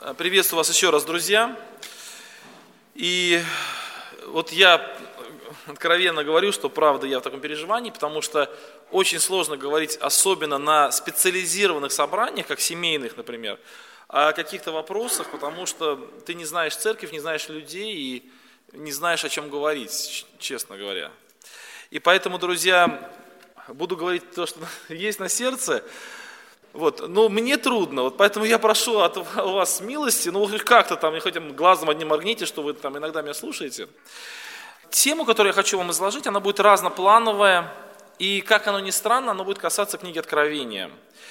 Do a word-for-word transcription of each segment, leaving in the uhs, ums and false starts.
Приветствую вас еще раз, друзья. И вот я откровенно говорю, что правда я в таком переживании, потому что очень сложно говорить, особенно на специализированных собраниях, как семейных, например, о каких-то вопросах, потому что ты не знаешь церковь, не знаешь людей и не знаешь, о чем говорить, честно говоря. И поэтому, друзья, буду говорить то, что есть на сердце. Вот, но мне трудно, вот поэтому я прошу от вас милости, ну как-то там, хоть глазом одним моргните, что вы там иногда меня слушаете. Тему, которую я хочу вам изложить, она будет разноплановая, и, как оно ни странно, она будет касаться книги Откровения.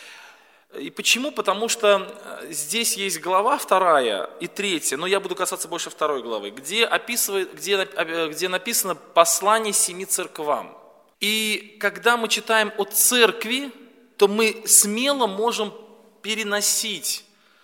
И почему? Потому что здесь есть глава вторая и третья, но я буду касаться больше второй главы, где, описывает, где, где написано послание семи церквам. И когда мы читаем о церкви, то мы смело можем переносить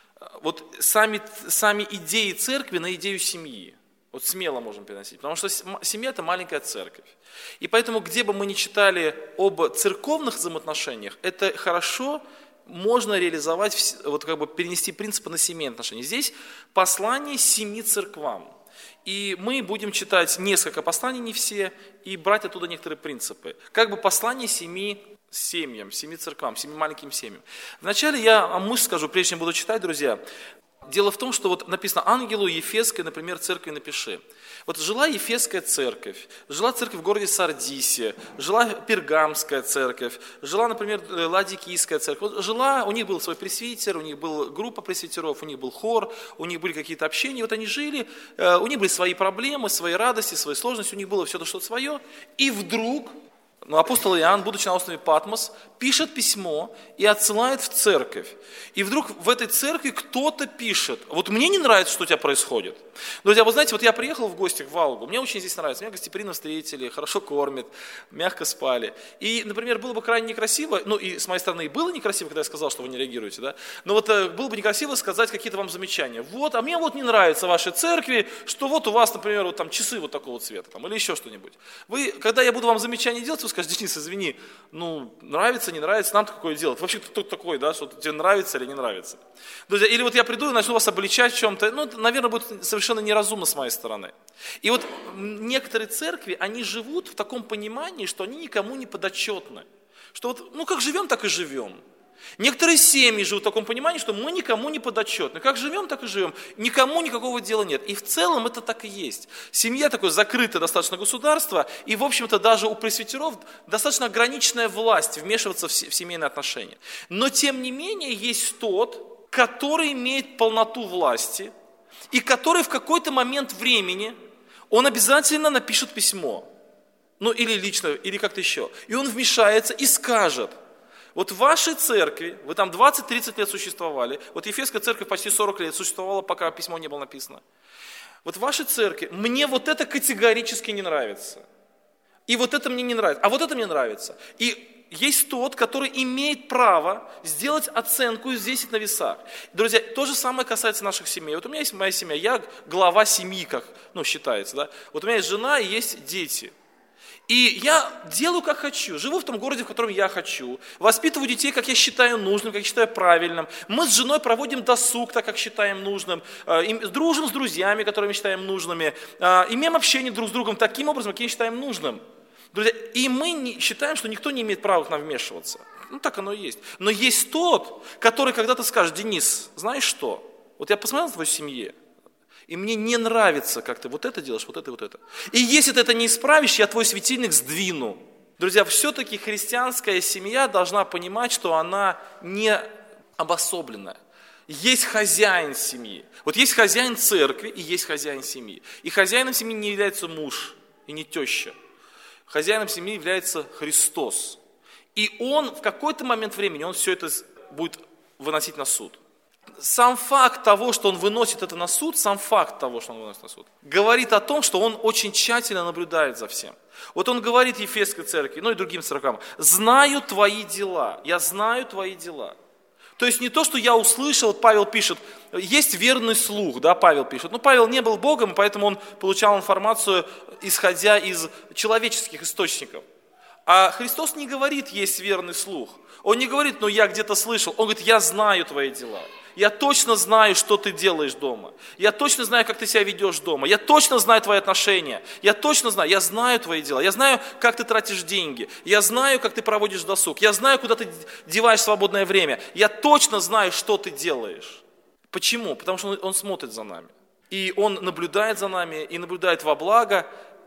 вот сами, сами идеи церкви на идею семьи. Вот смело можем переносить, потому что семья – это маленькая церковь. И поэтому, где бы мы ни читали об церковных взаимоотношениях, это хорошо можно реализовать, вот как бы перенести принципы на семейные отношения. Здесь послание семи церквам. И мы будем читать несколько посланий, не все, и брать оттуда некоторые принципы. Как бы послание семи семьям, семи церквам, семи маленьким семьям. Вначале я мысль скажу, прежде чем буду читать, друзья. Дело в том, что вот написано ангелу Ефесской, например, церкви напиши. Вот жила Ефесская церковь, жила церковь в городе Сардисе, жила Пергамская церковь, жила, например, Ладикийская церковь. Вот жила, у них был свой пресвитер, у них была группа пресвитеров, у них был хор, у них были какие-то общения. Вот они жили, у них были свои проблемы, свои радости, свои сложности, у них было все что-то свое. И вдруг... Но апостол Иоанн, будучи на острове Патмос, пишет письмо и отсылает в церковь. И вдруг в этой церкви кто-то пишет: вот мне не нравится, что у тебя происходит. Друзья, вы знаете, вот я приехал в гости в Валгу, мне очень здесь нравится, меня гостеприимно встретили, хорошо кормят, мягко спали. И, например, было бы крайне некрасиво, ну и с моей стороны было некрасиво, когда я сказал, что вы не реагируете, да? Но вот э, было бы некрасиво сказать какие-то вам замечания. Вот, а мне вот не нравится в вашей церкви, что вот у вас, например, вот там часы вот такого цвета, там, или еще что-нибудь. Вы, когда я буду вам замечания делать, вы скажете: Денис, извини, ну, нравится, не нравится, нам-то какое делать? Вообще, кто такой, да, что тебе нравится или не нравится? Друзья, или вот я приду и начну вас обличать в чем-то, ну, это, наверное, будет совершенно неразумно с моей стороны. И вот некоторые церкви, они живут в таком понимании, что они никому не подотчетны. Что вот, ну, как живем, так и живем. Некоторые семьи живут в таком понимании, что мы никому не подотчетны. Как живем, так и живем. Никому никакого дела нет. И в целом это так и есть. Семья такое закрытое достаточно государство, и, в общем-то, даже у пресвитеров достаточно ограниченная власть вмешиваться в семейные отношения. Но, тем не менее, есть тот, который имеет полноту власти, и который в какой-то момент времени, он обязательно напишет письмо. Ну, или лично, или как-то еще. И он вмешается и скажет: вот в вашей церкви, вы там двадцать-тридцать лет существовали, вот Ефесская церковь почти сорок лет существовала, пока письмо не было написано. Вот в вашей церкви мне вот это категорически не нравится. И вот это мне не нравится, а вот это мне нравится. И есть тот, который имеет право сделать оценку здесь на весах. Друзья, то же самое касается наших семей. Вот у меня есть моя семья, я глава семьи, как ну, считается. Да? Вот у меня есть жена и есть дети. И я делаю, как хочу, живу в том городе, в котором я хочу, воспитываю детей, как я считаю нужным, как я считаю правильным. Мы с женой проводим досуг, так как считаем нужным, дружим с друзьями, которыми считаем нужными, имеем общение друг с другом таким образом, каким считаем нужным. Друзья, и мы не, считаем, что никто не имеет права к нам вмешиваться. Ну, так оно и есть. Но есть тот, который когда-то скажет: Денис, знаешь что, вот я посмотрел на твою семью, и мне не нравится, как ты вот это делаешь, вот это и вот это. И если ты это не исправишь, я твой светильник сдвину. Друзья, все-таки христианская семья должна понимать, что она не обособленная. Есть хозяин семьи. Вот есть хозяин церкви и есть хозяин семьи. И хозяином семьи не является муж и не теща. Хозяином семьи является Христос. И Он в какой-то момент времени, Он все это будет выносить на суд. Сам факт того, что он выносит это на суд, сам факт того, что он выносит на суд, говорит о том, что он очень тщательно наблюдает за всем. Вот он говорит Ефесской церкви, ну и другим церквам: знаю твои дела, я знаю твои дела. То есть не то, что я услышал, вот Павел пишет, есть верный слух, да, Павел пишет. Но Павел не был Богом, поэтому он получал информацию, исходя из человеческих источников. А Христос не говорит, есть верный слух. Он не говорит, ну я где-то слышал. Он говорит, я знаю твои дела. Я точно знаю, что ты делаешь дома. Я точно знаю, как ты себя ведешь дома. Я точно знаю твои отношения. Я точно знаю, я знаю твои дела. Я знаю, как ты тратишь деньги. Я знаю, как ты проводишь досуг. Я знаю, куда ты деваешь свободное время. Я точно знаю, что ты делаешь. Почему? Потому что он, он смотрит за нами. И он наблюдает за нами, и наблюдает во благо,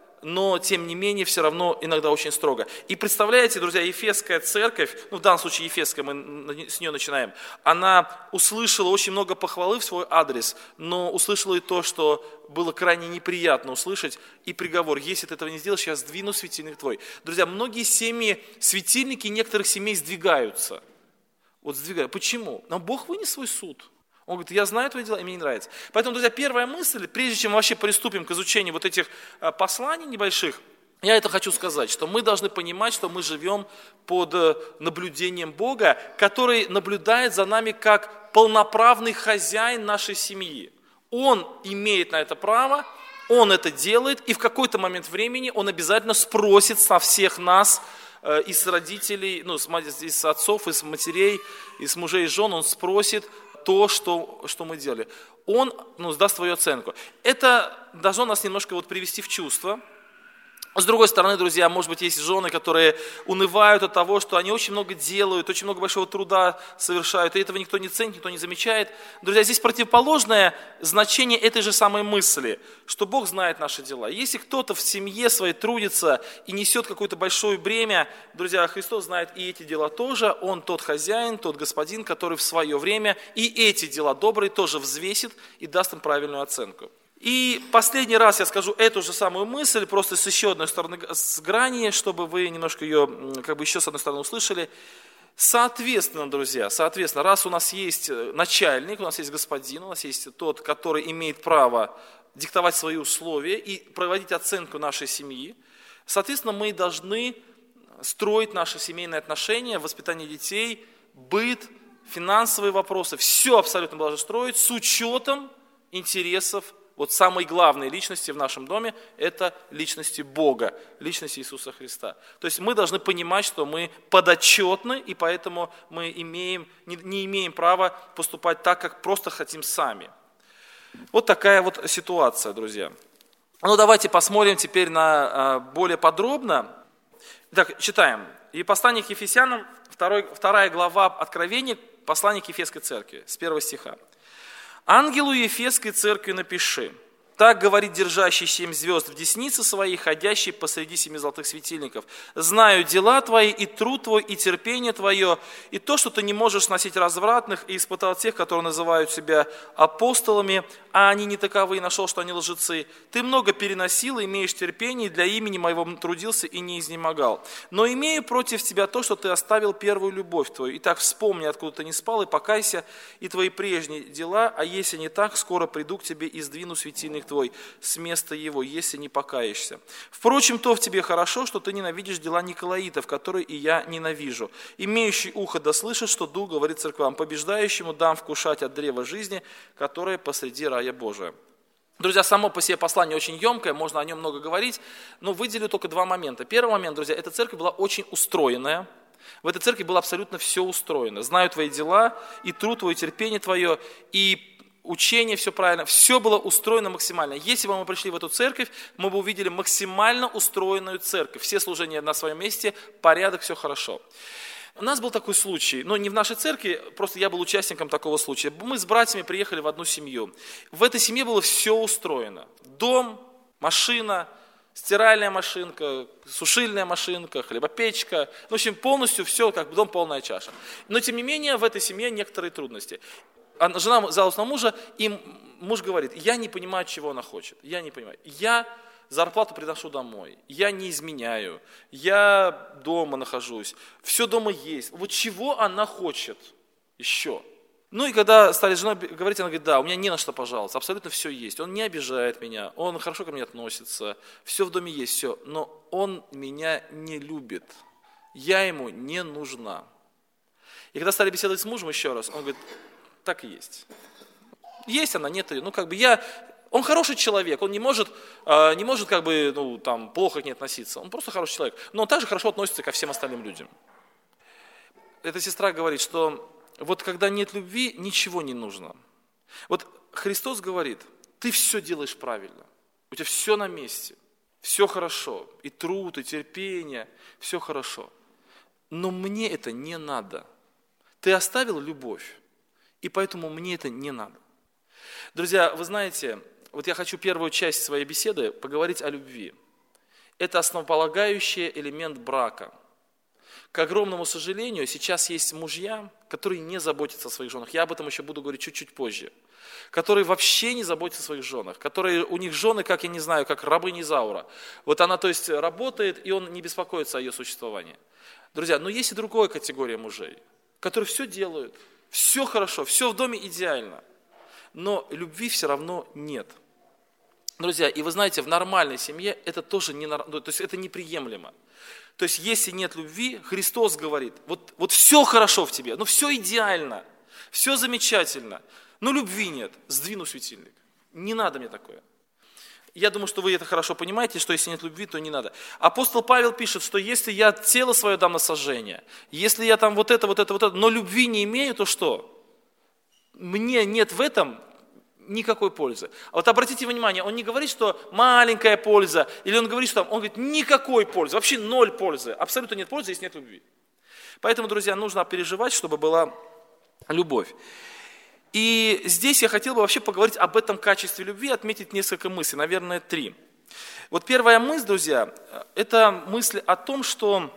но тем не менее все равно иногда очень строго. И представляете, друзья, Ефесская церковь, ну в данном случае Ефесская, мы с нее начинаем, она услышала очень много похвалы в свой адрес, но услышала и то, что было крайне неприятно услышать, и приговор: если ты этого не сделаешь, я сдвину светильник твой. Друзья, многие семьи, светильники некоторых семей сдвигаются. Вот сдвигают. Почему? Но Бог вынес свой суд. Он говорит: я знаю твои дела, и мне не нравится. Поэтому, друзья, первая мысль, прежде чем вообще приступим к изучению вот этих посланий небольших, я это хочу сказать, что мы должны понимать, что мы живем под наблюдением Бога, который наблюдает за нами как полноправный хозяин нашей семьи. Он имеет на это право, он это делает, и в какой-то момент времени он обязательно спросит со всех нас, из родителей, ну, из отцов, из матерей, из мужей и жен, он спросит то, что, что мы делали. Он, ну, даст свою оценку. Это должно нас немножко вот привести в чувство. С другой стороны, друзья, может быть, есть жены, которые унывают от того, что они очень много делают, очень много большого труда совершают, и этого никто не ценит, никто не замечает. Друзья, здесь противоположное значение этой же самой мысли, что Бог знает наши дела. Если кто-то в семье своей трудится и несет какое-то большое бремя, друзья, Христос знает и эти дела тоже. Он тот хозяин, тот господин, который в свое время и эти дела добрые тоже взвесит и даст им правильную оценку. И последний раз я скажу эту же самую мысль, просто с еще одной стороны, с грани, чтобы вы немножко ее, как бы еще с одной стороны услышали. Соответственно, друзья, соответственно, раз у нас есть начальник, у нас есть господин, у нас есть тот, который имеет право диктовать свои условия и проводить оценку нашей семьи, соответственно, мы должны строить наши семейные отношения, воспитание детей, быт, финансовые вопросы, все абсолютно должны строить с учетом интересов. Вот самой главной личности в нашем доме – это личности Бога, личности Иисуса Христа. То есть мы должны понимать, что мы подотчетны, и поэтому мы имеем, не, не имеем права поступать так, как просто хотим сами. Вот такая вот ситуация, друзья. Ну давайте посмотрим теперь на более подробно. Итак, читаем. И послание к Ефесянам, второй, вторая глава Откровения, послание к Ефесской церкви, с первого стиха. «Ангелу Ефесской церкви напиши: так говорит держащий семь звезд в деснице своей, ходящий посреди семи золотых светильников. Знаю дела твои, и труд твой, и терпение твое, и то, что ты не можешь сносить развратных, и испытал тех, которые называют себя апостолами, а они не таковы, и нашел, что они лжецы. Ты много переносил, имеешь терпение, и для имени моего трудился и не изнемогал. Но имею против тебя то, что ты оставил первую любовь твою. Итак, вспомни, откуда ты не спал, и покайся, и твои прежние дела, а если не так, скоро приду к тебе и сдвину светильник твой с места его, если не покаешься. Впрочем, то в тебе хорошо, что ты ненавидишь дела николаитов, которые и я ненавижу. Имеющий ухо да слышит, что Дух говорит церквам: побеждающему дам вкушать от древа жизни, которое посреди рая Божия». Друзья, само по себе послание очень емкое, можно о нем много говорить, но выделю только два момента. Первый момент, друзья, эта церковь была очень устроенная. В этой церкви было абсолютно все устроено. Знаю твои дела, и труд твой, и терпение твое, и учение, все правильно, все было устроено максимально. Если бы мы пришли в эту церковь, мы бы увидели максимально устроенную церковь. Все служения на своем месте, порядок, все хорошо. У нас был такой случай, но не в нашей церкви, просто я был участником такого случая. Мы с братьями приехали в одну семью. В этой семье было все устроено. Дом, машина, стиральная машинка, сушильная машинка, хлебопечка. В общем, полностью все, как дом, полная чаша. Но тем не менее, в этой семье некоторые трудности. Жена жаловалась на мужа, и муж говорит: я не понимаю, чего она хочет, я не понимаю. Я зарплату приношу домой, я не изменяю, я дома нахожусь, все дома есть. Вот чего она хочет еще? Ну и когда стали с женой говорить, она говорит: да, у меня не на что пожаловаться, абсолютно все есть. Он не обижает меня, он хорошо ко мне относится, все в доме есть, все. Но он меня не любит, я ему не нужна. И когда стали беседовать с мужем еще раз, он говорит: так и есть. Есть она, нет ее. Ну, как бы я... Он хороший человек, он не может, не может как бы, ну, там, плохо к ней относиться. Он просто хороший человек. Но он также хорошо относится ко всем остальным людям. Эта сестра говорит, что вот когда нет любви, ничего не нужно. Вот Христос говорит, ты все делаешь правильно, у тебя все на месте, все хорошо, и труд, и терпение, все хорошо. Но мне это не надо. Ты оставил любовь, и поэтому мне это не надо. Друзья, вы знаете, вот я хочу первую часть своей беседы поговорить о любви. Это основополагающий элемент брака. К огромному сожалению, сейчас есть мужья, которые не заботятся о своих женах. Я об этом еще буду говорить чуть-чуть позже. Которые вообще не заботятся о своих женах. Которые, у них жены, как я не знаю, как рабыня Изаура. Вот она, то есть, работает, и он не беспокоится о ее существовании. Друзья, но есть и другая категория мужей, которые все делают, все хорошо, все в доме идеально. Но любви все равно нет. Друзья, и вы знаете, в нормальной семье это тоже не, то есть это неприемлемо. То есть если нет любви, Христос говорит, вот, вот все хорошо в тебе, ну все идеально, все замечательно, но любви нет, сдвину светильник. Не надо мне такое. Я думаю, что вы это хорошо понимаете, что если нет любви, то не надо. Апостол Павел пишет, что если я тело свое дам на сожжение, если я там вот это, вот это, вот это, но любви не имею, то что? Мне нет в этом никакой пользы. А вот обратите внимание, он не говорит, что маленькая польза, или он говорит, что там, он говорит, никакой пользы, вообще ноль пользы, абсолютно нет пользы, если нет любви. Поэтому, друзья, нужно переживать, чтобы была любовь. И здесь я хотел бы вообще поговорить об этом качестве любви, отметить несколько мыслей, наверное, три. Вот первая мысль, друзья, это мысль о том, что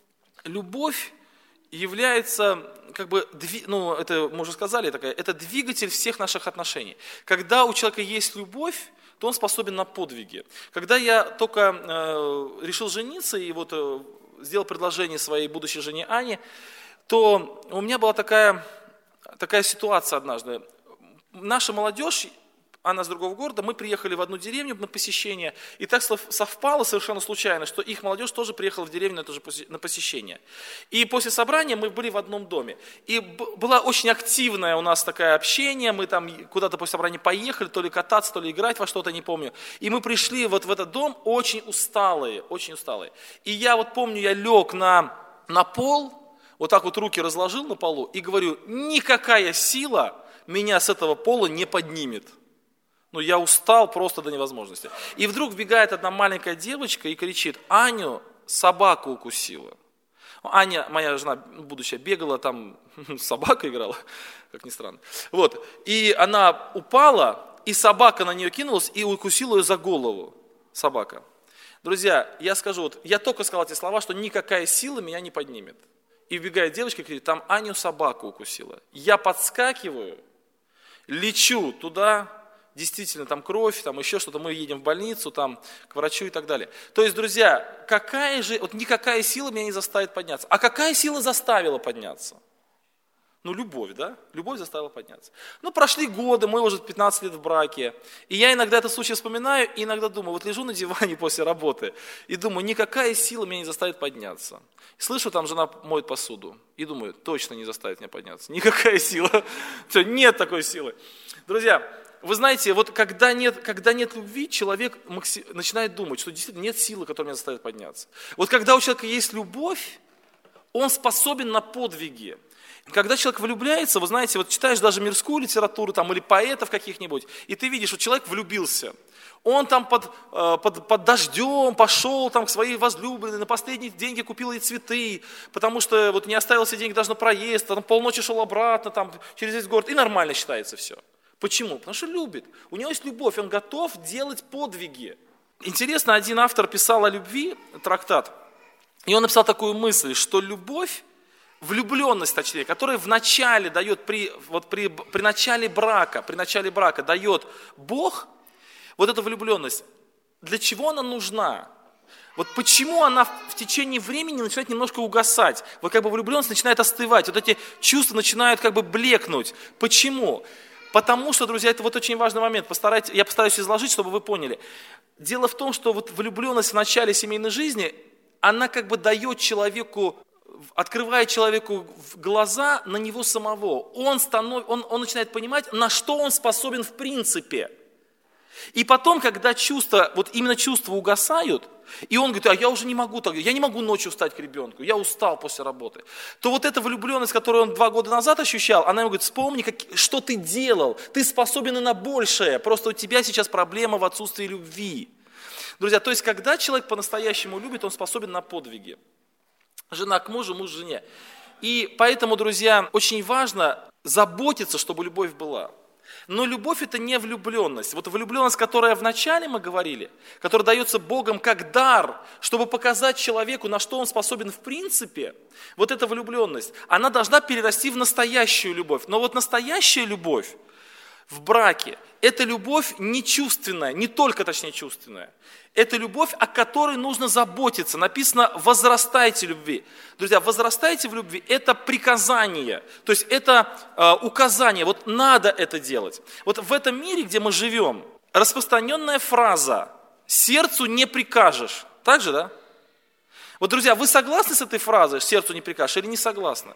любовь является, как бы, ну, это мы уже сказали, такая, это двигатель всех наших отношений. Когда у человека есть любовь, то он способен на подвиги. Когда я только э, решил жениться и вот э, сделал предложение своей будущей жене Ане, то у меня была такая, такая ситуация однажды. Наша молодежь, она с другого города, мы приехали в одну деревню на посещение, и так совпало совершенно случайно, что их молодежь тоже приехала в деревню на посещение. И после собрания мы были в одном доме. И было очень активное у нас такое общение, мы там куда-то после собрания поехали, то ли кататься, то ли играть во что-то, не помню. И мы пришли вот в этот дом очень усталые, очень усталые. И я вот помню, я лег на, на пол, вот так вот руки разложил на полу и говорю, никакая сила меня с этого пола не поднимет. Ну, я устал просто до невозможности. И вдруг вбегает одна маленькая девочка и кричит, Аню собака укусила. Аня, моя жена будущая, бегала там, собака играла, как ни странно. Вот, и она упала, и собака на нее кинулась и укусила ее за голову. Собака. Друзья, я скажу, вот, я только сказал эти слова, что никакая сила меня не поднимет. И вбегает девочка и говорит, там Аню собака укусила. Я подскакиваю, лечу туда, действительно, там кровь, там еще что-то, мы едем в больницу, там, к врачу и так далее. То есть, друзья, какая же, вот никакая сила меня не заставит подняться. А какая сила заставила подняться? Ну, любовь, да? Любовь заставила подняться. Ну, прошли годы, мы уже пятнадцать лет в браке, и я иногда этот случай вспоминаю, и иногда думаю, вот лежу на диване после работы, и думаю, никакая сила меня не заставит подняться. И слышу, там жена моет посуду, и думаю, точно не заставит меня подняться. Никакая сила. Все, нет такой силы. Друзья, вы знаете, вот когда нет, когда нет любви, человек начинает думать, что действительно нет силы, которая меня заставит подняться. Вот когда у человека есть любовь, он способен на подвиги. Когда человек влюбляется, вы знаете, вот читаешь даже мирскую литературу там, или поэтов каких-нибудь, и ты видишь, что человек влюбился. Он там под, под, под дождем пошел там, к своей возлюбленной, на последние деньги купил ей цветы, потому что вот не оставил себе денег даже на проезд, там полночи шел обратно там, через весь город, и нормально считается все. Почему? Потому что любит. У него есть любовь, он готов делать подвиги. Интересно, один автор писал о любви, трактат, и он написал такую мысль, что любовь, влюбленность, точнее, которая в начале дает, при, вот при, при начале брака, при начале брака дает Бог, вот эта влюбленность, для чего она нужна? Вот почему она в течение времени начинает немножко угасать? Вот как бы влюбленность начинает остывать, вот эти чувства начинают как бы блекнуть. Почему? Потому что, друзья, это вот очень важный момент, постарайтесь, я постараюсь изложить, чтобы вы поняли. Дело в том, что вот влюбленность в начале семейной жизни, она как бы дает человеку, открывает человеку глаза на него самого. Он, станов, он, он начинает понимать, на что он способен в принципе. И потом, когда чувства, вот именно чувства угасают, и он говорит, а я уже не могу так, я не могу ночью встать к ребенку, я устал после работы, то вот эта влюбленность, которую он два года назад ощущал, она ему говорит, вспомни, как, что ты делал, ты способен и на большее, просто у тебя сейчас проблема в отсутствии любви. Друзья, то есть, когда человек по-настоящему любит, он способен на подвиги. Жена к мужу, муж к жене. И поэтому, друзья, очень важно заботиться, чтобы любовь была. Но любовь – это не влюбленность. Вот влюбленность, которая вначале мы говорили, которая дается Богом как дар, чтобы показать человеку, на что он способен в принципе, вот эта влюбленность, она должна перерасти в настоящую любовь. Но вот настоящая любовь в браке – это любовь не чувственная, не только, точнее, чувственная. Это любовь, о которой нужно заботиться. Написано «возрастайте в любви». Друзья, «возрастайте в любви» – это приказание, то есть это э, указание, вот надо это делать. Вот в этом мире, где мы живем, распространенная фраза «сердцу не прикажешь». Так же, да? Вот, друзья, вы согласны с этой фразой «сердцу не прикажешь» или не согласны?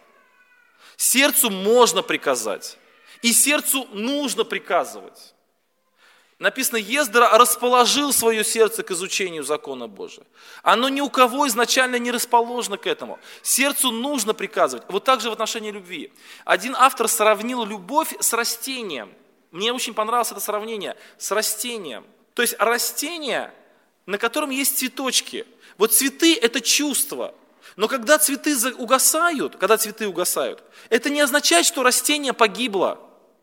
Сердцу можно приказать, и сердцу нужно приказывать. Написано, Ездра расположил свое сердце к изучению закона Божия. Оно ни у кого изначально не расположено к этому. Сердцу нужно приказывать. Вот так же в отношении любви. Один автор сравнил любовь с растением. Мне очень понравилось это сравнение. С растением. То есть растение, на котором есть цветочки. Вот цветы – это чувство. Но когда цветы угасают, когда цветы угасают, это не означает, что растение погибло.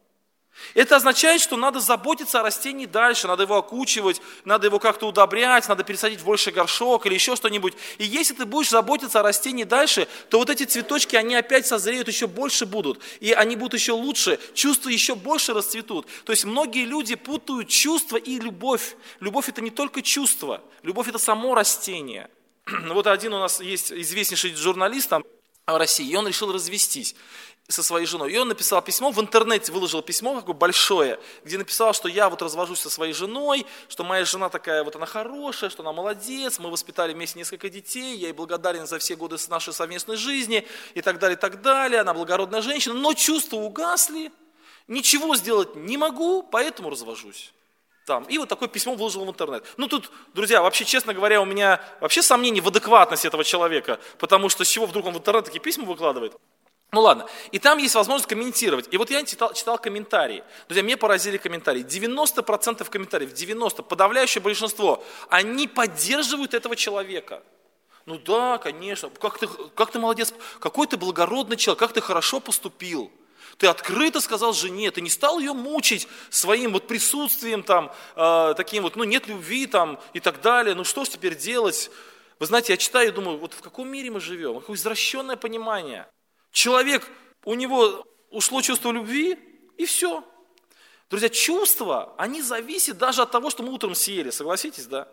Это означает, что надо заботиться о растении дальше, надо его окучивать, надо его как-то удобрять, надо пересадить в больший горшок или еще что-нибудь. И если ты будешь заботиться о растении дальше, то вот эти цветочки, они опять созреют, еще больше будут, и они будут еще лучше, чувства еще больше расцветут. То есть многие люди путают чувство и любовь. Любовь – это не только чувство, любовь – это само растение. Вот один у нас есть известнейший журналист там в России, и он решил развестись со своей женой. И он написал письмо, в интернете выложил письмо такое большое, где написал, что я вот развожусь со своей женой, что моя жена такая вот она хорошая, что она молодец, мы воспитали вместе несколько детей, я ей благодарен за все годы нашей совместной жизни и так далее, и так далее. Она благородная женщина, но чувства угасли, ничего сделать не могу, поэтому развожусь. Там. И вот такое письмо выложил в интернет. Ну тут, друзья, вообще, честно говоря, у меня вообще сомнений в адекватности этого человека, потому что с чего вдруг он в интернет такие письма выкладывает? Ну ладно, и там есть возможность комментировать. И вот я читал, читал комментарии. Друзья, меня поразили комментарии. девяносто процентов комментариев, девяносто процентов, подавляющее большинство, они поддерживают этого человека. Ну да, конечно, как ты, как ты молодец, какой ты благородный человек, как ты хорошо поступил. Ты открыто сказал жене, ты не стал ее мучить своим вот присутствием, там, э, таким вот, ну нет любви там и так далее, ну что ж теперь делать? Вы знаете, я читаю и думаю, вот в каком мире мы живем, какое извращенное понимание. Человек, у него ушло чувство любви, и все. Друзья, чувства, они зависят даже от того, что мы утром съели, согласитесь, да?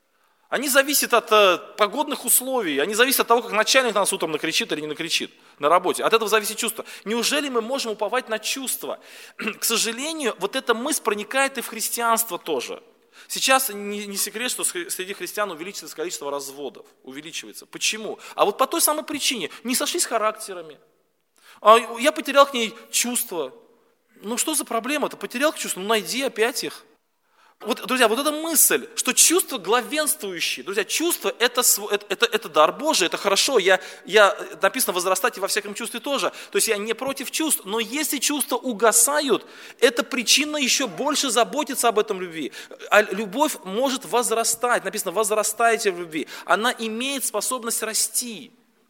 Они зависят от э, погодных условий, они зависят от того, как начальник нас утром накричит или не накричит на работе. От этого зависит чувство. Неужели мы можем уповать на чувства? К сожалению, вот эта мысль проникает и в христианство тоже. Сейчас не, не секрет, что среди христиан увеличивается количество разводов, увеличивается. Почему? А вот по той самой причине, не сошлись характерами. А я потерял к ней чувства. Ну что за проблема-то? Потерял чувства, ну найди опять их. Вот, друзья, вот эта мысль, что чувства главенствующие, друзья, чувства это, это, это, это дар Божий, это хорошо, я, я, написано возрастать и во всяком чувстве тоже, то есть я не против чувств, но если чувства угасают, это причина еще больше заботиться об этом любви. А любовь может возрастать, написано возрастайте в любви, она имеет способность расти.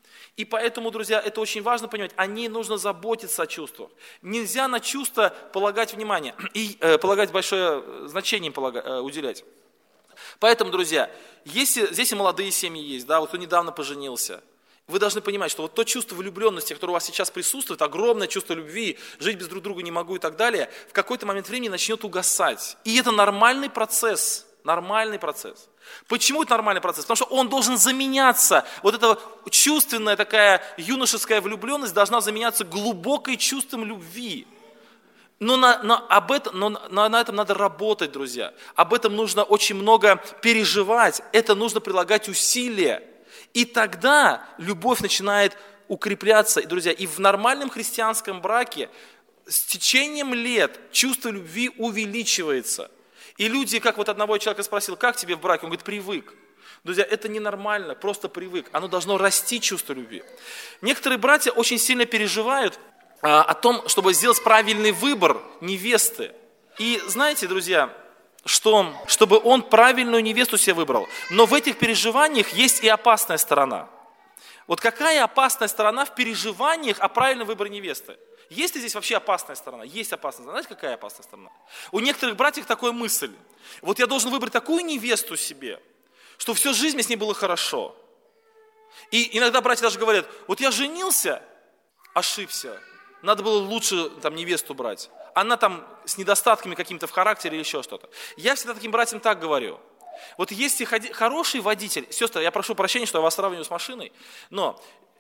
И поэтому, друзья, это очень важно понимать, о ней нужно заботиться о чувствах. Нельзя на чувства полагать внимание и э, полагать большое значение полагать, э, уделять. Поэтому, друзья, если здесь и молодые семьи есть, да, вот кто недавно поженился, вы должны понимать, что вот то чувство влюбленности, которое у вас сейчас присутствует, огромное чувство любви, жить без друг друга не могу и так далее, в какой-то момент времени начнет угасать. И это нормальный процесс, нормальный процесс. Почему это нормальный процесс? Потому что он должен заменяться, вот эта чувственная такая юношеская влюбленность должна заменяться глубокой чувством любви. Но, на, на, об этом, но на, на этом надо работать, друзья. Об этом нужно очень много переживать, это нужно прилагать усилия. И тогда любовь начинает укрепляться. И, друзья, и в нормальном христианском браке с течением лет чувство любви увеличивается. И люди, как вот одного человека спросил, как тебе в браке? Он говорит, привык. Друзья, это ненормально, просто привык. Оно должно расти, чувство любви. Некоторые братья очень сильно переживают а, о том, чтобы сделать правильный выбор невесты. И знаете, друзья, что, чтобы он правильную невесту себе выбрал. Но в этих переживаниях есть и опасная сторона. Вот какая опасная сторона в переживаниях о правильном выборе невесты? Есть ли здесь вообще опасная сторона? Есть опасная сторона. Знаете, какая опасная сторона? У некоторых братьев такая мысль. Вот я должен выбрать такую невесту себе, что всю жизнь мне с ней было хорошо. И иногда братья даже говорят, вот я женился, ошибся, надо было лучше там невесту брать. Она там с недостатками какими-то в характере или еще что-то. Я всегда таким братьям так говорю. Вот если хороший водитель, сестры, я прошу прощения, что я вас сравниваю с машиной, но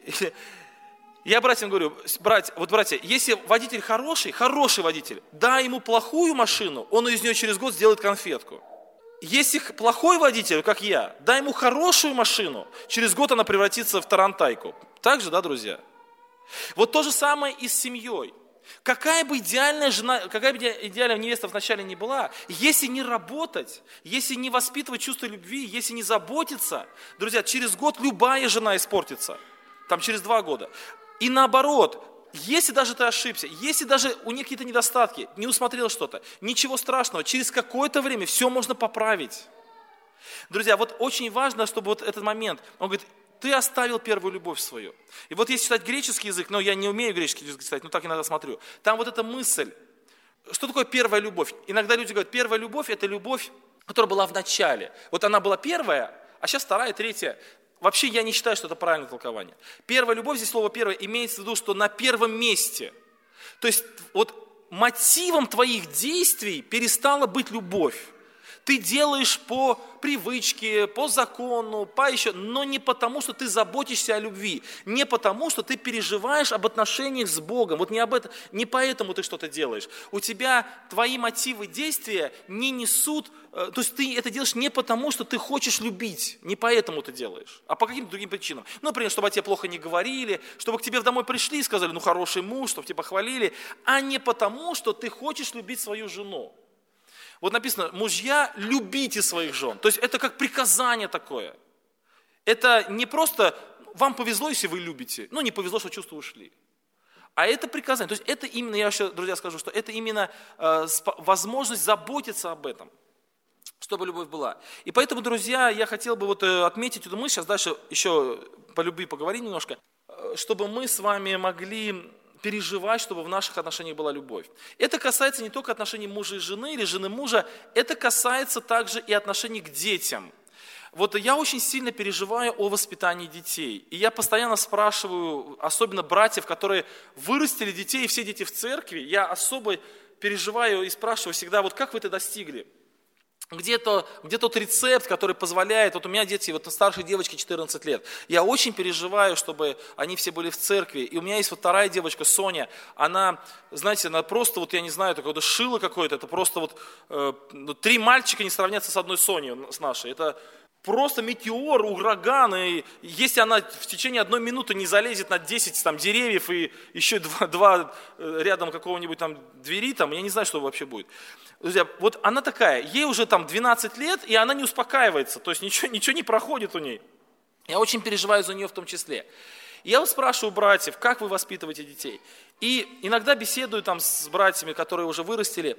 я братьям говорю, братья, вот братья, если водитель хороший, хороший водитель, дай ему плохую машину, он из нее через год сделает конфетку. Если плохой водитель, как я, дай ему хорошую машину, через год она превратится в тарантайку. Так же, да, друзья? Вот то же самое и с семьей. Какая бы идеальная жена, какая бы идеальная невеста вначале не была, если не работать, если не воспитывать чувство любви, если не заботиться, друзья, через год любая жена испортится, там через два года. И наоборот, если даже ты ошибся, если даже у них какие-то недостатки, не усмотрел что-то, ничего страшного, через какое-то время все можно поправить. Друзья, вот очень важно, чтобы вот этот момент, он говорит, ты оставил первую любовь свою. И вот если читать греческий язык, но я не умею греческий язык читать, но так иногда смотрю, там вот эта мысль, что такое первая любовь? Иногда люди говорят, первая любовь – это любовь, которая была в начале. Вот она была первая, а сейчас вторая, третья. Вообще я не считаю, что это правильное толкование. Первая любовь, здесь слово первое, имеется в виду, что на первом месте. То есть вот мотивом твоих действий перестала быть любовь. Ты делаешь по привычке, по закону, по еще, но не потому, что ты заботишься о любви, не потому, что ты переживаешь об отношениях с Богом. Вот не об этом, не поэтому ты что-то делаешь. У тебя твои мотивы действия не несут, то есть ты это делаешь не потому, что ты хочешь любить, не поэтому ты делаешь, а по каким-то другим причинам. Ну, например, чтобы о тебе плохо не говорили, чтобы к тебе домой пришли и сказали, ну, хороший муж, чтобы тебя похвалили, а не потому, что ты хочешь любить свою жену. Вот написано, мужья, любите своих жен. То есть это как приказание такое. Это не просто, вам повезло, если вы любите. Ну, не повезло, что чувства ушли. А это приказание. То есть это именно, я еще, друзья, скажу, что это именно э, возможность заботиться об этом, чтобы любовь была. И поэтому, друзья, я хотел бы вот э, отметить эту мысль, сейчас дальше еще по любви поговорим немножко, э, чтобы мы с вами могли переживать, чтобы в наших отношениях была любовь. Это касается не только отношений мужа и жены или жены мужа, это касается также и отношений к детям. Вот я очень сильно переживаю о воспитании детей. И я постоянно спрашиваю, особенно братьев, которые вырастили детей, и все дети в церкви, я особо переживаю и спрашиваю всегда, вот как вы это достигли? Где-то, где тот рецепт, который позволяет, вот у меня дети, вот старшей девочке четырнадцать лет, я очень переживаю, чтобы они все были в церкви, и у меня есть вот вторая девочка, Соня, она, знаете, она просто, вот я не знаю, такое шило какое-то, это просто вот, э, три мальчика не сравнятся с одной Соней, с нашей, это просто метеор, ураган, и если она в течение одной минуты не залезет на десять там, деревьев и еще два, два рядом какого-нибудь там двери, там, я не знаю, что вообще будет. Друзья, вот она такая, ей уже там двенадцать лет, и она не успокаивается, то есть ничего, ничего не проходит у ней. Я очень переживаю за нее в том числе. И я вот спрашиваю братьев, как вы воспитываете детей? И иногда беседую там с братьями, которые уже вырастили.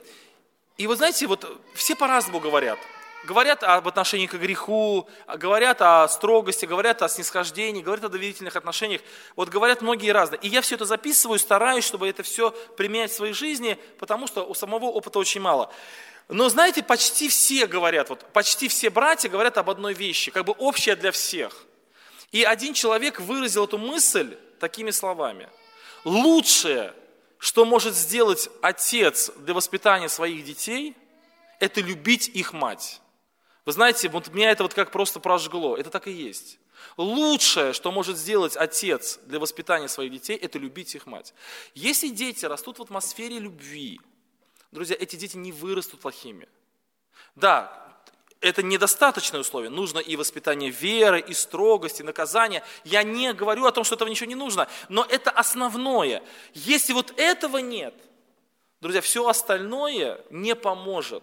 И вы знаете, вот все по-разному говорят. Говорят об отношении к греху, говорят о строгости, говорят о снисхождении, говорят о доверительных отношениях. Вот говорят многие разные. И я все это записываю, стараюсь, чтобы это все применять в своей жизни, потому что у самого опыта очень мало. Но знаете, почти все говорят, вот почти все братья говорят об одной вещи, как бы общая для всех. И один человек выразил эту мысль такими словами. Лучшее, что может сделать отец для воспитания своих детей, это любить их мать. Вы знаете, вот меня это вот как просто прожгло. Это так и есть. Лучшее, что может сделать отец для воспитания своих детей, это любить их мать. Если дети растут в атмосфере любви, друзья, эти дети не вырастут плохими. Да, это недостаточное условие. Нужно и воспитание веры, и строгости, и наказания. Я не говорю о том, что этого ничего не нужно, но это основное. Если вот этого нет, друзья, все остальное не поможет.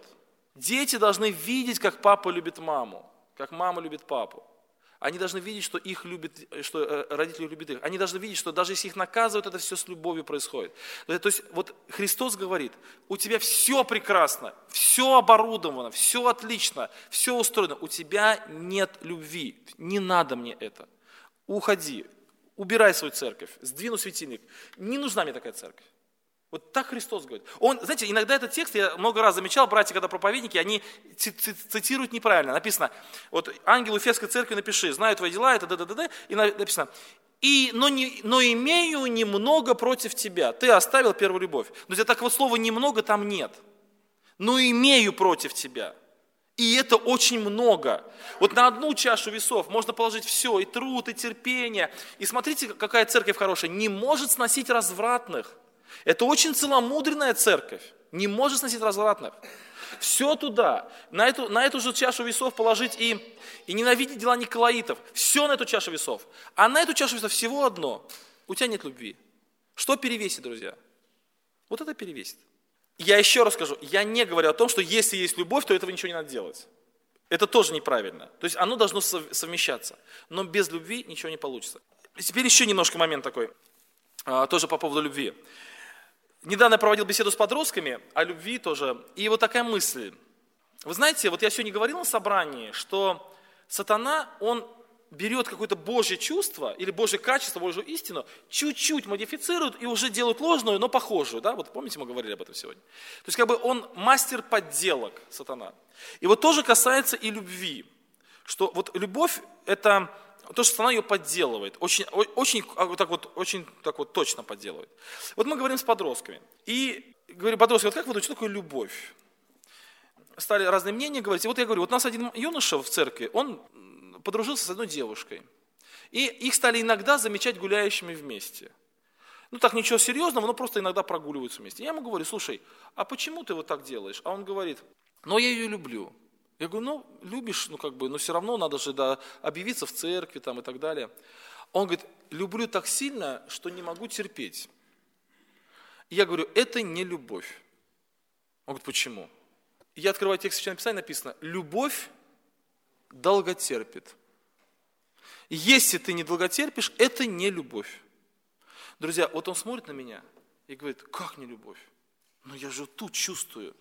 Дети должны видеть, как папа любит маму, как мама любит папу. Они должны видеть, что их любят, что родители любят их. Они должны видеть, что даже если их наказывают, это все с любовью происходит. То есть вот Христос говорит, у тебя все прекрасно, все оборудовано, все отлично, все устроено. У тебя нет любви, не надо мне это. Уходи, убирай свою церковь, сдвину светильник. Не нужна мне такая церковь. Вот так Христос говорит. Он, знаете, иногда этот текст, я много раз замечал, братья, когда проповедники, они цитируют неправильно. Написано, вот ангелу Ефесской церкви напиши, знаю твои дела, это да-да-да, и написано, и, но, не, но имею немного против тебя, ты оставил первую любовь. Друзья, так вот слова немного там нет. Но имею против тебя. И это очень много. Вот на одну чашу весов можно положить все, и труд, и терпение. И смотрите, какая церковь хорошая, не может сносить развратных. Это очень целомудренная церковь, не может сносить развратных. Все туда, на эту, на эту же чашу весов положить и, и ненавидеть дела николаитов. Все на эту чашу весов. А на эту чашу весов всего одно. У тебя нет любви. Что перевесит, друзья? Вот это перевесит. Я еще раз скажу, я не говорю о том, что если есть любовь, то этого ничего не надо делать. Это тоже неправильно. То есть оно должно совмещаться. Но без любви ничего не получится. И теперь еще немножко момент такой, тоже по поводу любви. Недавно я проводил беседу с подростками о любви тоже, и вот такая мысль. Вы знаете, вот я сегодня говорил на собрании, что сатана, он берет какое-то Божье чувство или Божье качество, Божью истину, чуть-чуть модифицирует и уже делает ложную, но похожую. Да? Вот помните, мы говорили об этом сегодня. То есть как бы он мастер подделок, сатана. И вот тоже касается и любви, что вот любовь это... То, что сатана ее подделывает, очень, очень, так вот, очень так вот точно подделывает. Вот мы говорим с подростками. И говорю, подростки, вот как вы думаете, что такое любовь? Стали разные мнения говорить. И вот я говорю, вот у нас один юноша в церкви, он подружился с одной девушкой. И их стали иногда замечать гуляющими вместе. Ну так ничего серьезного, но просто иногда прогуливаются вместе. Я ему говорю, слушай, а почему ты вот так делаешь? А он говорит, ну я ее люблю. Я говорю, ну, любишь, ну, как бы, но все равно надо же, да, объявиться в церкви там и так далее. Он говорит, люблю так сильно, что не могу терпеть. И я говорю, это не любовь. Он говорит, почему? Я открываю текст Священного Писания, написано, любовь долготерпит. Если ты не долготерпишь, это не любовь. Друзья, вот он смотрит на меня и говорит, как не любовь? Ну, я же тут чувствую.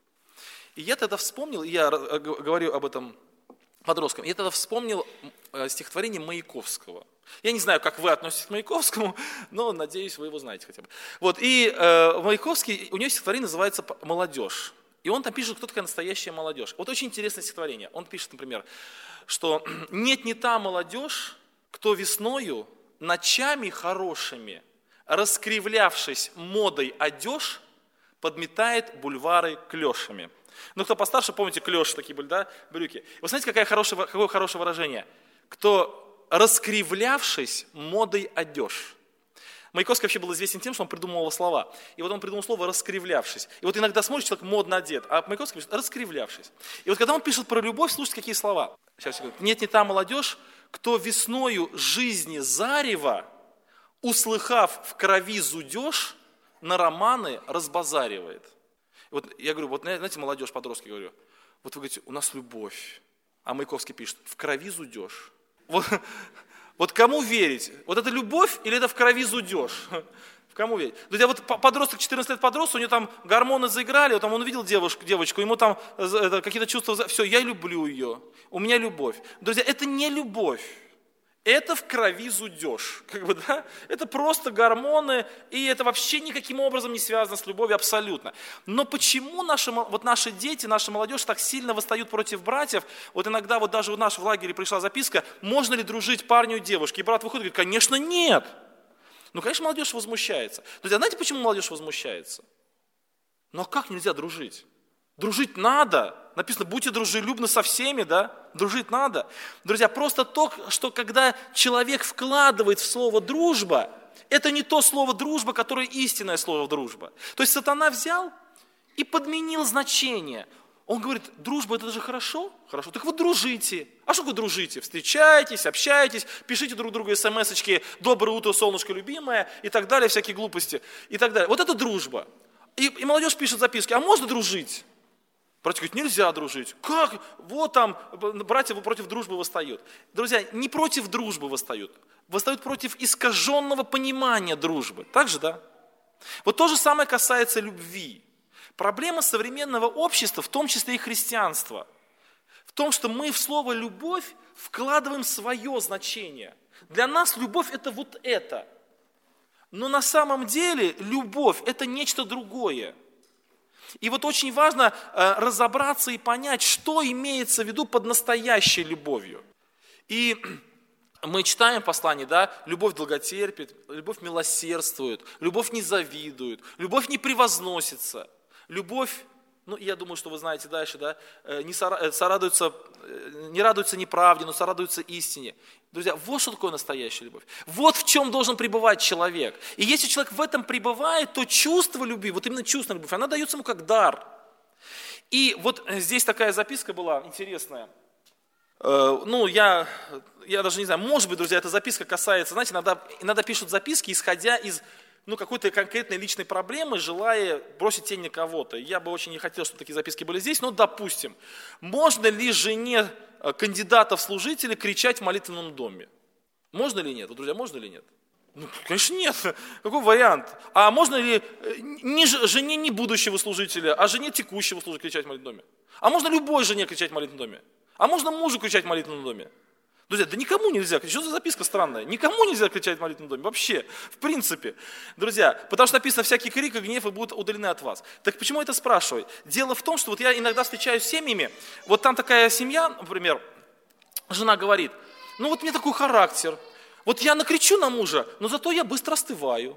И я тогда вспомнил, я говорю об этом подросткам, я тогда вспомнил стихотворение Маяковского. Я не знаю, как вы относитесь к Маяковскому, но надеюсь, вы его знаете хотя бы. Вот, и э, Маяковский, у него стихотворение называется «Молодежь». И он там пишет, кто такая настоящая молодежь. Вот очень интересное стихотворение. Он пишет, например, что «нет не та молодежь, кто весною ночами хорошими, раскривлявшись модой одежь, подметает бульвары клешами». Ну, кто постарше, помните, клеши такие были, да, брюки. Вы знаете, какое хорошее, какое хорошее выражение? Кто, раскривлявшись, модой одежь. Маяковский вообще был известен тем, что он придумывал слова. И вот он придумал слово «раскривлявшись». И вот иногда смотришь, человек модно одет, а Маяковский пишет «раскривлявшись». И вот когда он пишет про любовь, слушайте, какие слова. Сейчас, секунду. «Нет не та молодежь, кто весною жизни зарева, услыхав в крови зудеж, на романы разбазаривает». Вот я говорю, вот знаете, молодежь, подростки, говорю, вот вы говорите, у нас любовь, а Маяковский пишет, в крови зудеж. Вот, вот кому верить? Вот это любовь или это в крови зудеж? В кому верить? Друзья, вот подросток, четырнадцать лет подрос, у него там гормоны заиграли, вот там он увидел девушку, девочку, ему там какие-то чувства, все, я люблю ее, у меня любовь. Друзья, это не любовь. Это в крови зудеж, как бы, да? Это просто гормоны, и это вообще никаким образом не связано с любовью абсолютно. Но почему наши, вот наши дети, наша молодежь так сильно восстают против братьев? Вот иногда вот даже у нас в лагере пришла записка, можно ли дружить парню и девушке? И брат выходит и говорит, конечно, нет. Ну, конечно, молодежь возмущается. Друзья, знаете, почему молодежь возмущается? Ну, а как нельзя дружить? Дружить надо. Написано, будьте дружелюбны со всеми, да? Дружить надо. Друзья, просто то, что когда человек вкладывает в слово «дружба», это не то слово «дружба», которое истинное слово «дружба». То есть сатана взял и подменил значение. Он говорит, дружба это же хорошо? Хорошо, так вот дружите. А что вы дружите? Встречайтесь, общайтесь, пишите друг другу смс-очки «Доброе утро, солнышко любимое» и так далее, всякие глупости и так далее. Вот это дружба. И, и молодежь пишет записки, а можно дружить? Братья говорят, нельзя дружить. Как? Вот там братья против дружбы восстают. Друзья, не против дружбы восстают. Восстают против искаженного понимания дружбы. Так же, да? Вот то же самое касается любви. Проблема современного общества, в том числе и христианства, в том, что мы в слово «любовь» вкладываем свое значение. Для нас любовь – это вот это. Но на самом деле любовь – это нечто другое. И вот очень важно э, разобраться и понять, что имеется в виду под настоящей любовью. И мы читаем послание, да, любовь долготерпит, любовь милосердствует, любовь не завидует, любовь не превозносится, любовь, ну, я думаю, что вы знаете дальше, да, не, сорадуется, не радуется неправде, но сорадуется истине. Друзья, вот что такое настоящая любовь. Вот в чем должен пребывать человек. И если человек в этом пребывает, то чувство любви, вот именно чувство любви, она дается ему как дар. И вот здесь такая записка была интересная. Ну, я, я даже не знаю, может быть, друзья, эта записка касается, знаете, иногда, иногда пишут записки, исходя из ну, какой-то конкретной личной проблемы, желая бросить тень на кого-то. Я бы очень не хотел, чтобы такие записки были здесь, но допустим, можно ли жене кандидата в служители кричать в молитвенном доме? Можно ли нет? Вот, друзья, можно ли нет? Ну, конечно, нет. Какой вариант? А можно ли не жене не будущего служителя, а жене текущего служителя кричать в молитвенном доме? А можно любой жене кричать в молитвенном доме? А можно мужу кричать в молитвенном доме? Друзья, да никому нельзя кричать. Что за записка странная? Никому нельзя кричать в молитвенном доме. Вообще, в принципе. Друзья, потому что написано, всякий крик и гнев и будут удалены от вас. Так почему это спрашиваю? Дело в том, что вот я иногда встречаюсь с семьями, вот там такая семья, например, жена говорит, ну вот у меня такой характер, вот я накричу на мужа, но зато я быстро остываю.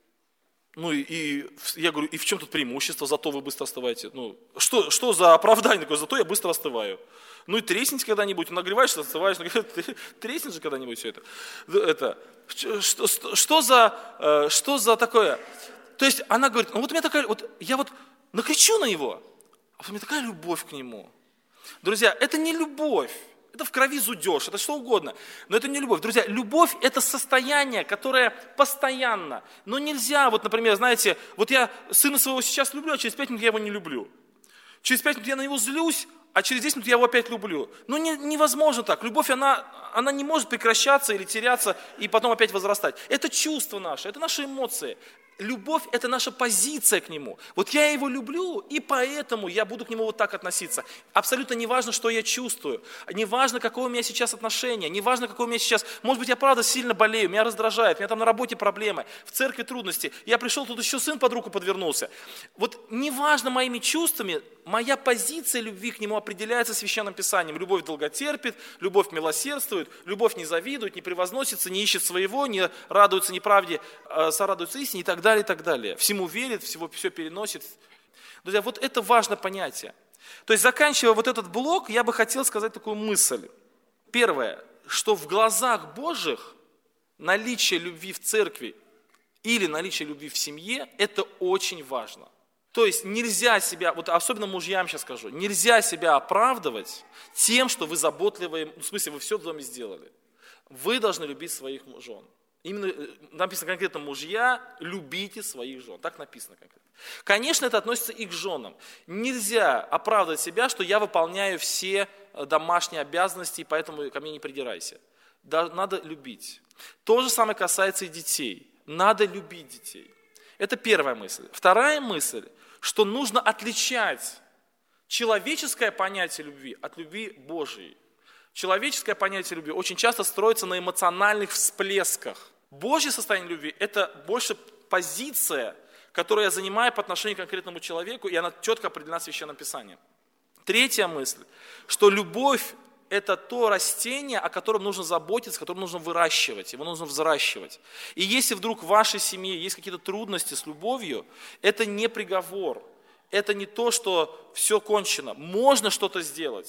Ну и, и я говорю, и в чем тут преимущество, зато вы быстро остываете? Ну, что, что за оправдание такое, зато я быстро остываю? Ну и тресните когда-нибудь, нагреваешься, остываешь, треснет же когда-нибудь все это. это что, что, что, за, что за такое? То есть она говорит, ну вот у меня такая, вот я вот накричу на него, а у меня такая любовь к нему. Друзья, это не любовь. Это в крови зудешь, это что угодно, но это не любовь. Друзья, любовь – это состояние, которое постоянно. Но нельзя, вот, например, знаете, вот я сына своего сейчас люблю, а через пять минут я его не люблю. Через пять минут я на него злюсь, а через десять минут я его опять люблю. Ну, не, невозможно так. Любовь, она, она не может прекращаться или теряться и потом опять возрастать. Это чувство наше, это наши эмоции. Любовь – это наша позиция к Нему. Вот я Его люблю, и поэтому я буду к Нему вот так относиться. Абсолютно не важно, что я чувствую, не важно, какое у меня сейчас отношение, не важно, какое у меня сейчас… Может быть, я правда сильно болею, меня раздражает, у меня там на работе проблемы, в церкви трудности. Я пришел, тут еще сын под руку подвернулся. Вот не важно моими чувствами, моя позиция любви к Нему определяется Священным Писанием. Любовь долготерпит, любовь милосердствует, любовь не завидует, не превозносится, не ищет своего, не радуется неправде, а сорадуется истине и так далее. И так далее. Всему верит, всего, все переносит. Друзья, вот это важное понятие. То есть, заканчивая вот этот блок, я бы хотел сказать такую мысль. Первое, что в глазах Божьих наличие любви в церкви или наличие любви в семье, это очень важно. То есть, нельзя себя, вот особенно мужьям сейчас скажу, нельзя себя оправдывать тем, что вы заботливые, в смысле, вы все в доме сделали. Вы должны любить своих жен. Именно написано конкретно мужья, любите своих жен. Так написано конкретно. Конечно, это относится и к женам. Нельзя оправдывать себя, что я выполняю все домашние обязанности, и поэтому ко мне не придирайся. Да, надо любить. То же самое касается и детей. Надо любить детей. Это первая мысль. Вторая мысль, что нужно отличать человеческое понятие любви от любви Божьей. Человеческое понятие любви очень часто строится на эмоциональных всплесках. Божье состояние любви – это больше позиция, которую я занимаю по отношению к конкретному человеку, и она четко определена в Священном Писании. Третья мысль, что любовь – это то растение, о котором нужно заботиться, которое нужно выращивать, его нужно взращивать. И если вдруг в вашей семье есть какие-то трудности с любовью, это не приговор, это не то, что все кончено. Можно что-то сделать.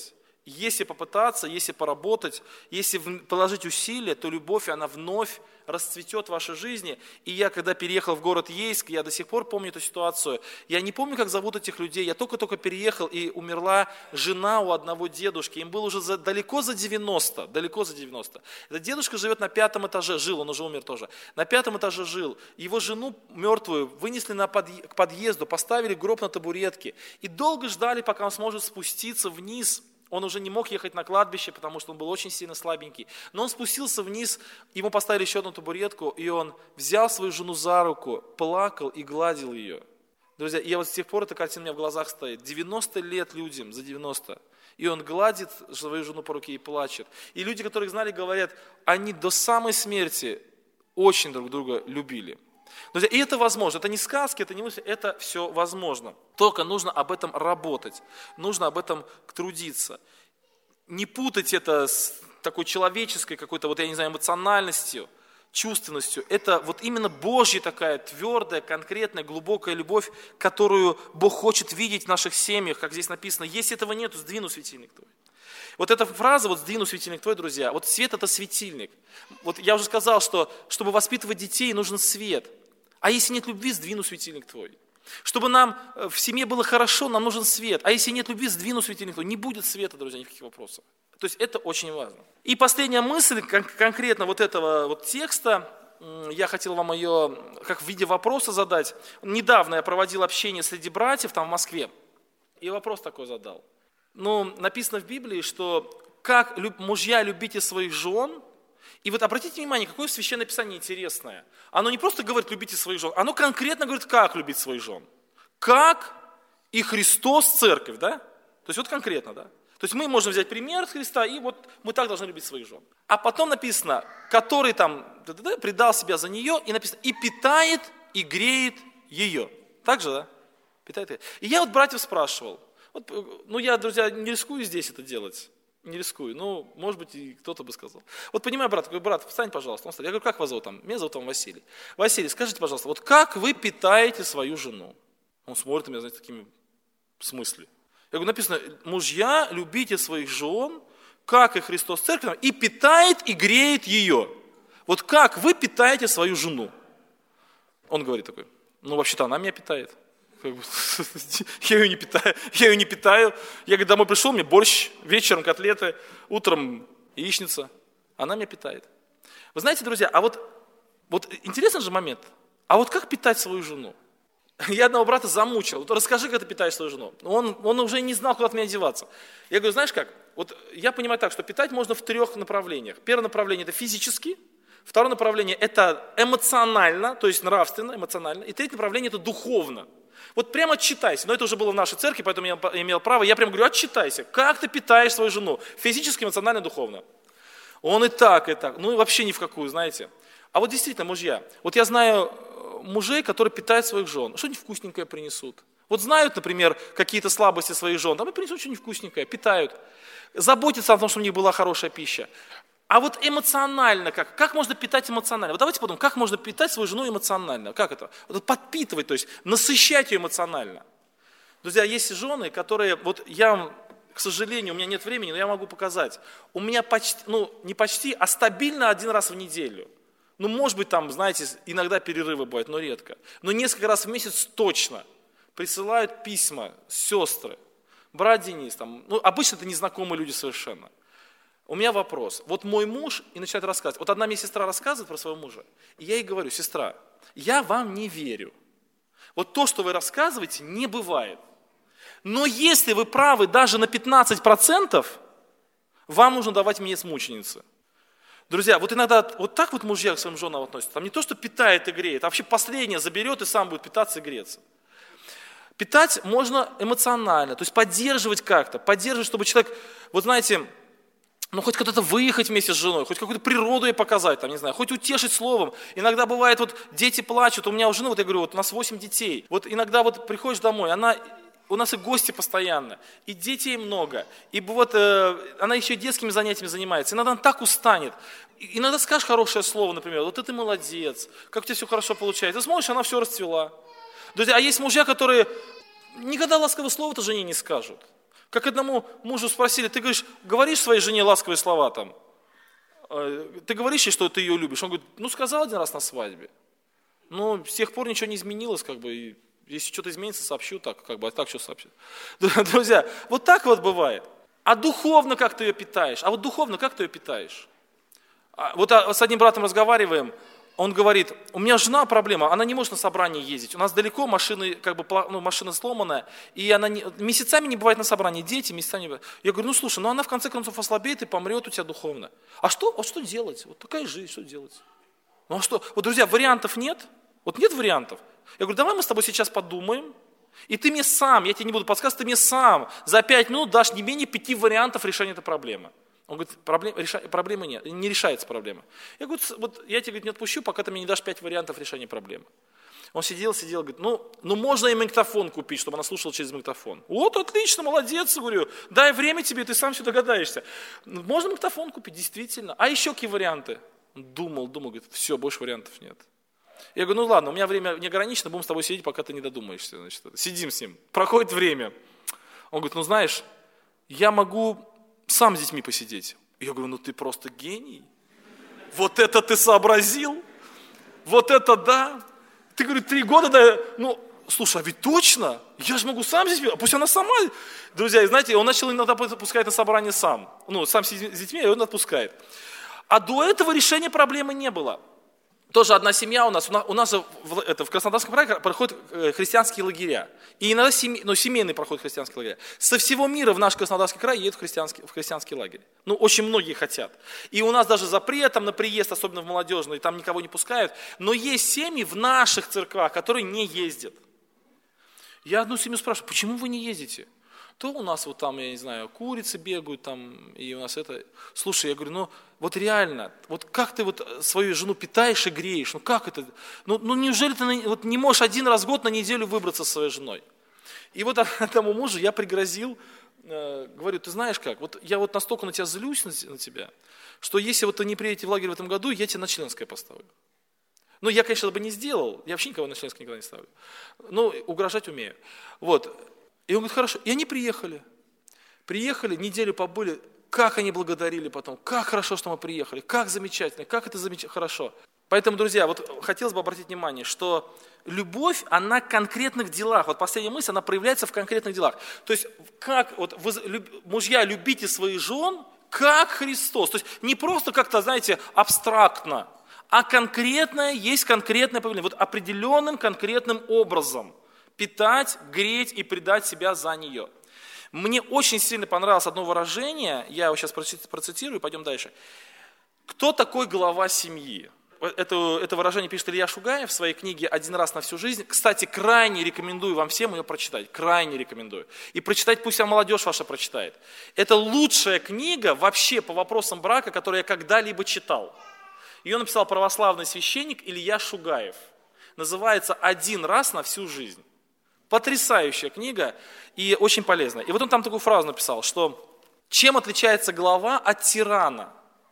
Если попытаться, если поработать, если положить усилия, то любовь, она вновь расцветет в вашей жизни. И я, когда переехал в город Ейск, я до сих пор помню эту ситуацию. Я не помню, как зовут этих людей. Я только-только переехал, и умерла жена у одного дедушки. Им было уже за, далеко за девяносто, далеко за девяносто. Этот дедушка живет на пятом этаже, жил, он уже умер тоже. На пятом этаже жил. Его жену мертвую вынесли на подъ... к подъезду, поставили гроб на табуретке. И долго ждали, пока он сможет спуститься вниз. Он уже не мог ехать на кладбище, потому что он был очень сильно слабенький. Но он спустился вниз, ему поставили еще одну табуретку, и он взял свою жену за руку, плакал и гладил ее. Друзья, я вот с тех пор эта картина у меня в глазах стоит. девяносто лет людям, за девяносто. И он гладит свою жену по руке и плачет. И люди, которые их знали, говорят, они до самой смерти очень друг друга любили. Друзья, и это возможно, это не сказки, это не мысли, это все возможно. Только нужно об этом работать, нужно об этом трудиться. Не путать это с такой человеческой какой-то, вот я не знаю, эмоциональностью, чувственностью. Это вот именно Божья такая твердая, конкретная, глубокая любовь, которую Бог хочет видеть в наших семьях, как здесь написано. Если этого нет, то сдвину светильник твой. Вот эта фраза, вот сдвину светильник твой, друзья, вот свет это светильник. Вот я уже сказал, что чтобы воспитывать детей, нужен свет. А если нет любви, сдвину светильник твой. Чтобы нам в семье было хорошо, нам нужен свет. А если нет любви, сдвину светильник твой. Не будет света, друзья, никаких вопросов. То есть это очень важно. И последняя мысль кон- конкретно вот этого вот текста, я хотел вам ее как в виде вопроса задать. Недавно я проводил общение среди братьев там в Москве, и вопрос такой задал. Ну, написано в Библии, что как мужья любите своих жен. И вот обратите внимание, какое священное писание интересное. Оно не просто говорит, любите своих жен, оно конкретно говорит, как любить своих жен. Как и Христос, церковь, да? То есть вот конкретно, да? То есть мы можем взять пример от Христа, и вот мы так должны любить своих жен. А потом написано, который там предал себя за нее, и написано, и питает, и греет ее. Так же, да? Питает ее. И я вот братьев спрашивал, вот, ну я, друзья, не рискую здесь это делать. Не рискую, ну, может быть, и кто-то бы сказал. Вот понимаю, брат, такой, брат, встань, пожалуйста. Он встал. Я говорю, как вас зовут там? Меня зовут там Василий. Василий, скажите, пожалуйста, вот как вы питаете свою жену? Он смотрит на меня, знаете, такими, в смысле? Я говорю, написано, мужья, любите своих жен, как и Христос церковь, и питает, и греет ее. Вот как вы питаете свою жену? Он говорит такой, ну, вообще-то она меня питает. Как бы, я ее не питаю, я ее не питаю. Я когда домой пришел, мне борщ, вечером котлеты, утром яичница. Она меня питает. Вы знаете, друзья, а вот, вот интересный же момент. А вот как питать свою жену? Я одного брата замучил. Вот расскажи, как ты питаешь свою жену. Он, он уже не знал, куда от меня одеваться. Я говорю, знаешь как? Вот я понимаю так, что питать можно в трех направлениях. Первое направление – это физически. Второе направление – это эмоционально, то есть нравственно, эмоционально. И третье направление – это духовно. Вот прямо отчитайся, но это уже было в нашей церкви, поэтому я имел право, я прямо говорю, отчитайся, как ты питаешь свою жену, физически, эмоционально, духовно. Он и так, и так, ну и вообще ни в какую, знаете. А вот действительно, мужья, вот я знаю мужей, которые питают своих жен, что-нибудь вкусненькое принесут. Вот знают, например, какие-то слабости своих жен, там и принесут что-нибудь вкусненькое, питают. Заботятся о том, чтобы у них была хорошая пища. А вот эмоционально как? Как можно питать эмоционально? Вот давайте подумаем, как можно питать свою жену эмоционально? Как это? Вот подпитывать, то есть насыщать ее эмоционально. Друзья, есть жены, которые, вот я, к сожалению, у меня нет времени, но я могу показать. У меня почти, ну не почти, а стабильно один раз в неделю. Ну может быть там, знаете, иногда перерывы бывают, но редко. Но несколько раз в месяц точно присылают письма сестры. Брат Денис, там, ну обычно это незнакомые люди совершенно. У меня вопрос. Вот мой муж и начинает рассказывать. Вот одна мне сестра рассказывает про своего мужа. И я ей говорю, сестра, я вам не верю. Вот то, что вы рассказываете, не бывает. Но если вы правы даже на пятнадцать процентов, вам нужно давать венец мученицы. Друзья, вот иногда вот так вот мужья к своим женам относятся. Там не то, что питает и греет, а вообще последнее заберет и сам будет питаться и греться. Питать можно эмоционально, то есть поддерживать как-то. Поддерживать, чтобы человек, вот знаете... Ну, хоть куда-то выехать вместе с женой, хоть какую-то природу ей показать, там, не знаю, хоть утешить словом. Иногда бывает, вот дети плачут, у меня у жены, вот я говорю, вот у нас восемь детей. Вот иногда вот приходишь домой, она, у нас и гости постоянно, и детей много, и вот э, она еще и детскими занятиями занимается. Иногда она так устанет. Иногда скажешь хорошее слово, например, вот ты молодец, как у тебя все хорошо получается. Ты смотришь, она все расцвела. Друзья, а есть мужья, которые никогда ласкового слова-то жене не скажут. Как одному мужу спросили, ты говоришь, говоришь своей жене ласковые слова там, ты говоришь ей, что ты ее любишь? Он говорит, ну сказал один раз на свадьбе. Но с тех пор ничего не изменилось, как бы, и если что-то изменится, сообщу так, как бы, а так что сообщу. Друзья, вот так вот бывает. А духовно как ты ее питаешь? А вот духовно как ты ее питаешь? Вот с одним братом разговариваем, он говорит, у меня жена проблема, она не может на собрание ездить, у нас далеко, машины, как бы, ну, машина сломанная, и она не, месяцами не бывает на собрании, дети месяцами не бывают. Я говорю, ну слушай, ну она в конце концов ослабеет и помрет у тебя духовно. А что, вот что делать? Вот такая жизнь, что делать? Ну а что? Вот, друзья, вариантов нет? Вот нет вариантов. Я говорю, давай мы с тобой сейчас подумаем, и ты мне сам, я тебе не буду подсказывать, ты мне сам за пять минут дашь не менее пяти вариантов решения этой проблемы. Он говорит, проблем, реша, проблемы нет, не решается проблема. Я говорю, вот я тебе говорит, не отпущу, пока ты мне не дашь пять вариантов решения проблемы. Он сидел, сидел, говорит, ну, ну можно и магнитофон купить, чтобы она слушала через магнитофон. Вот, отлично, молодец, говорю, дай время тебе, ты сам все догадаешься. Можно магнитофон купить, действительно. А еще какие варианты? Думал, думал, говорит, все, больше вариантов нет. Я говорю, ну ладно, у меня время не ограничено, будем с тобой сидеть, пока ты не додумаешься. Значит, сидим с ним, проходит время. Он говорит, ну знаешь, я могу сам с детьми посидеть. Я говорю, ну ты просто гений. Вот это ты сообразил? Вот это да? Ты, говорит, три года, да, ну, слушай, а ведь точно? Я же могу сам с детьми, а пусть она сама. Друзья, знаете, он начал иногда пускать на собрание сам. Ну, сам с детьми, и он отпускает. А до этого решения проблемы не было. Тоже одна семья у нас, у нас, у нас в, это, в Краснодарском крае проходят христианские лагеря. И иногда семей, ну, семейные проходят христианские лагеря. Со всего мира в наш Краснодарский край едут в христианский, в христианский лагерь. Ну, очень многие хотят. И у нас даже запрет там, на приезд, особенно в молодежный, там никого не пускают. Но есть семьи в наших церквах, которые не ездят. Я одну семью спрашиваю, почему вы не ездите? То у нас вот там, я не знаю, курицы бегают там, и у нас это... Слушай, я говорю, ну вот реально, вот как ты вот свою жену питаешь и греешь? Ну как это? Ну, ну неужели ты на, вот не можешь один раз в год на неделю выбраться со своей женой? И вот этому мужу я пригрозил, э, говорю, ты знаешь как, вот я вот настолько на тебя злюсь, на, на тебя, что если вот ты не приедете в лагерь в этом году, я тебя на членское поставлю. Ну я, конечно, бы не сделал, я вообще никого на членское никогда не ставлю. Но угрожать умею. Вот. И он говорит, хорошо. И они приехали. Приехали, неделю побыли. Как они благодарили потом. Как хорошо, что мы приехали. Как замечательно. Как это замечательно. Хорошо. Поэтому, друзья, вот хотелось бы обратить внимание, что любовь, она в конкретных делах. Вот последняя мысль, она проявляется в конкретных делах. То есть, как вот вы, мужья, любите своих жен, как Христос. То есть, не просто как-то, знаете, абстрактно, а конкретное, есть конкретное повеление. Вот определенным конкретным образом. Питать, греть и предать себя за нее. Мне очень сильно понравилось одно выражение, я его сейчас процитирую, пойдем дальше. Кто такой глава семьи? Это, это выражение пишет Илья Шугаев в своей книге «Один раз на всю жизнь». Кстати, крайне рекомендую вам всем ее прочитать, крайне рекомендую. И прочитать пусть молодежь ваша прочитает. Это лучшая книга вообще по вопросам брака, которую я когда-либо читал. Ее написал православный священник Илья Шугаев. Называется «Один раз на всю жизнь». Потрясающая книга и очень полезная. И вот он там такую фразу написал, что чем отличается глава от тирана?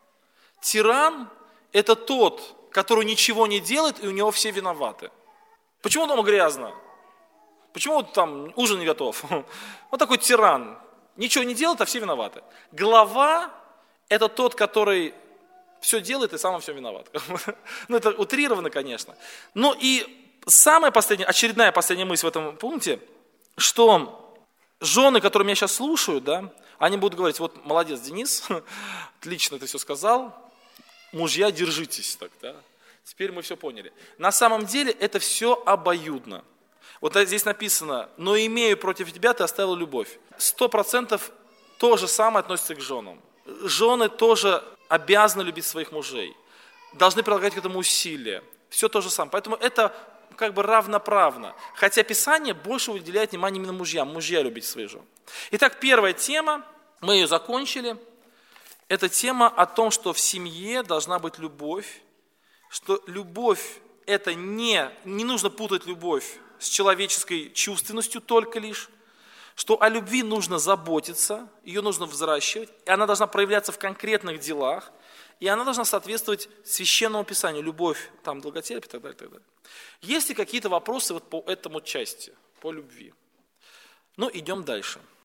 Тиран – это тот, который ничего не делает, и у него все виноваты. Почему дома грязно? Почему там ужин не готов? Вот такой тиран. Ничего не делает, а все виноваты. Глава – это тот, который все делает и сам во всем виноват. Ну, это утрировано, конечно. Но и самая последняя, очередная последняя мысль в этом пункте, что жены, которые меня сейчас слушают, да, они будут говорить, вот молодец, Денис, отлично ты все сказал, мужья, держитесь так, да, теперь мы все поняли. На самом деле это все обоюдно. Вот здесь написано, но имею против тебя, ты оставил любовь. Сто процентов то же самое относится к женам. Жены тоже обязаны любить своих мужей, должны прилагать к этому усилия. Все то же самое. Поэтому это как бы равноправно. Хотя Писание больше уделяет внимание именно мужьям. Мужья любите своих жен. Итак, первая тема, мы ее закончили. Это тема о том, что в семье должна быть любовь. Что любовь это не, не нужно путать любовь с человеческой чувственностью только лишь. Что о любви нужно заботиться, ее нужно взращивать. И она должна проявляться в конкретных делах. И она должна соответствовать священному писанию, любовь, там, долготерпие и так далее, и так далее. Есть ли какие-то вопросы вот по этому части, по любви? Ну, идем дальше.